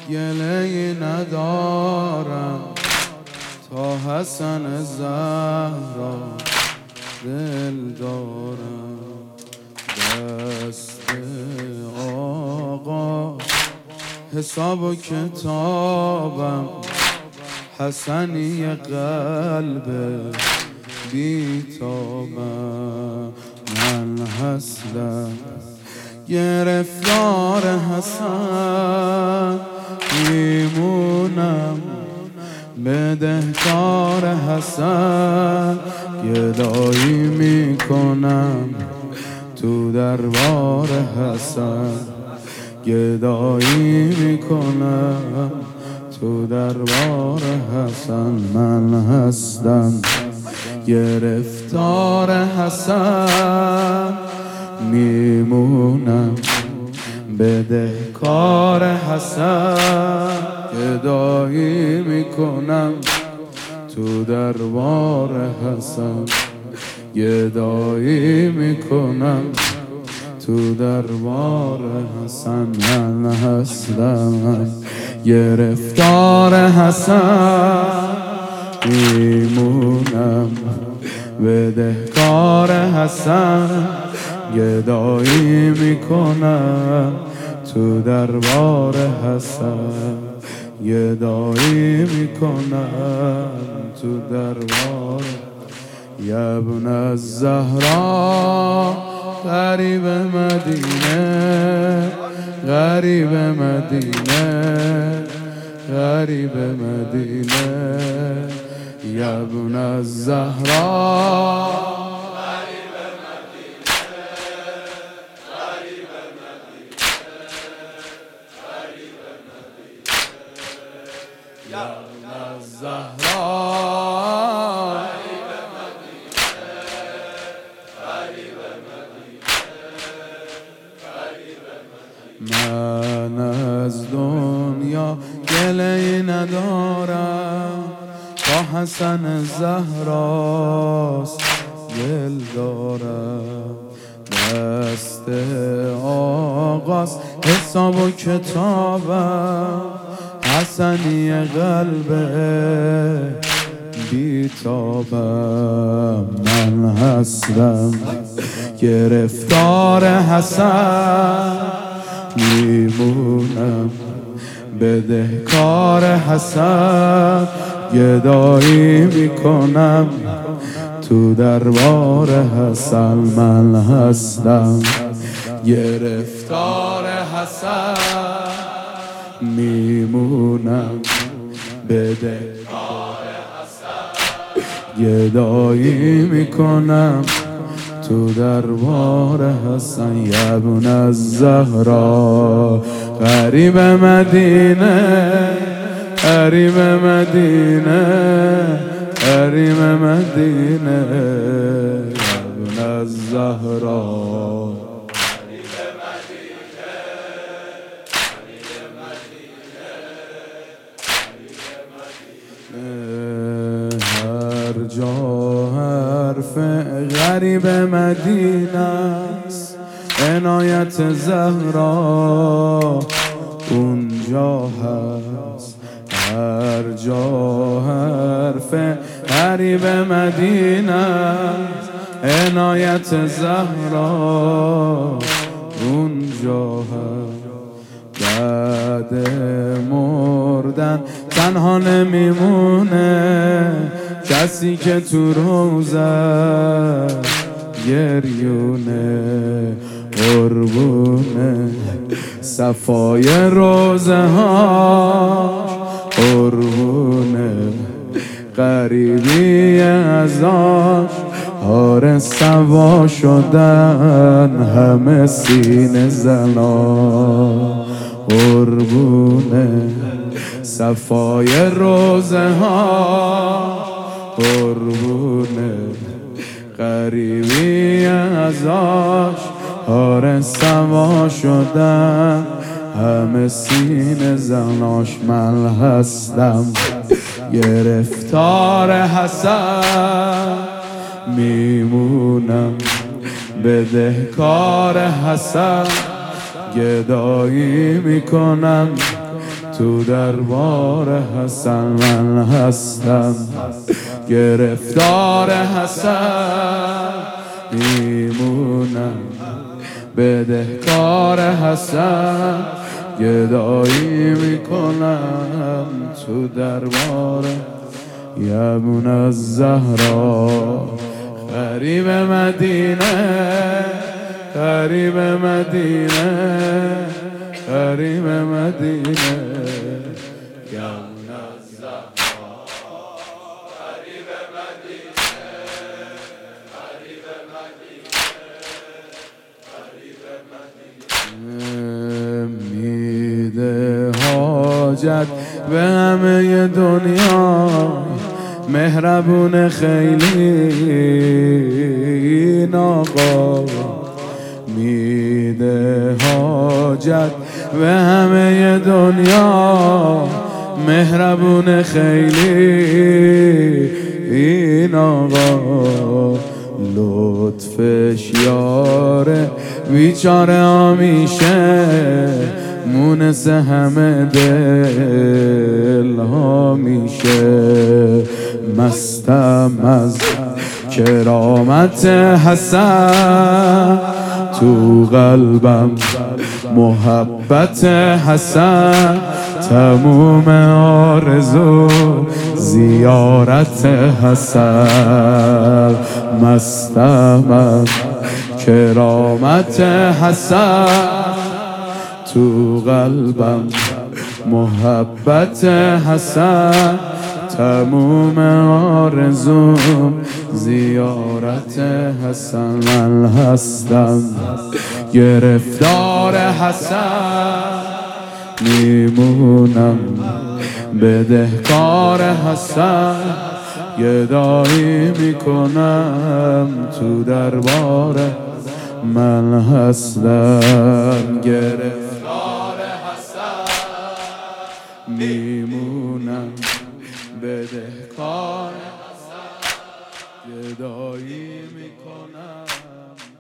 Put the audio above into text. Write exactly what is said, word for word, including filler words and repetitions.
گله‌ای ندارم تا حسن زهرا دل دارم. دست آقا حساب و کتابم، حسنی قلب بیتابم. من هستم گرفتار حسن، میمونم بدهکار حسن. گدایی میکنم تو دربار حسن، گدایی میکنم تو دربار حسن. من هستم گرفتار حسن، میمونم بدهکار حسن. گدایی میکنم تو دربار حسن، گدایی میکنم تو دربار حسن. من هستم گرفتار حسن، میمونم بدهکار حسن. گدایی میکنم تو دربار حسن، گدایی میکنم تو دربار. یا ابن الزهرا غریب مدینه، غریب مدینه، غریب مدینه. یا ابن الزهرا غریب مدینه، غریب مدینه، غریب مدینه. یا ابن الزهرا من از دنیا گله‌ای ندارم تا حسن زهراست دل دارم. دست آغاز حساب و کتابم، حسنی قلب بیتابم. من هستم گرفتار حسن، میمونم بدهکار حسن. گدایی میکنم تو دربار حسن. من هستم گرفتار حسن، میمونم بدهکار حسن. گدایی میکنم تو دربار حسن. یا ابن الزهرا غریب مدینه، غریب مدینه، غریب مدینه. یا ابن الزهرا هر جا حرف غریب مدینه است، عنایت زهرا اونجا هست. هر جا حرف غریب مدینه است، عنایت زهرا اونجا هست. بعد مردن تنها نمیمونه کسی که تو روزه گریونه. قربونه صفای روزه ها، قربونه غریبی ازاش. هار سوا شدن همه سینه زنا، قربونه صفای روزه ها، قربونه غریبی ازاش. هار سوا شدن همه سینه زناش. من هستم گرفتار حسن، میمونم بدهکار حسن. گدایی میکنم تو دربار حسن من هستم، گرفتار حسن میمونم، بدهکار حسن گدایی میکنم تو دربار یمون از زهرا. غریب مدینه، غریب مدینه، غریب مدینه، یمون از زهرا. غریب مدینه، غریب مدینه، غریب مدینه. میده حاجت به همه دنیا، مهربون خیلی آقا. میده حاجت به همه دنیا، مهربون خیلی این آقا. لطفش یاره بیچاره همیشه، مونس همه دل ها میشه. مستم از کرامت حسن، تو قلبم محبت حسن، تموم آرزو زیارت حسن. مستم از کرامت حسن، تو قلبم محبت حسن، تموم آرزوم زیارت حسن. من هستم گرفتار حسن میمونم، بدهکار حسن گدایی میکنم تو دربار. من هستم گرفتار حسن میمونم، بدهکار حسن گدایی میکنم.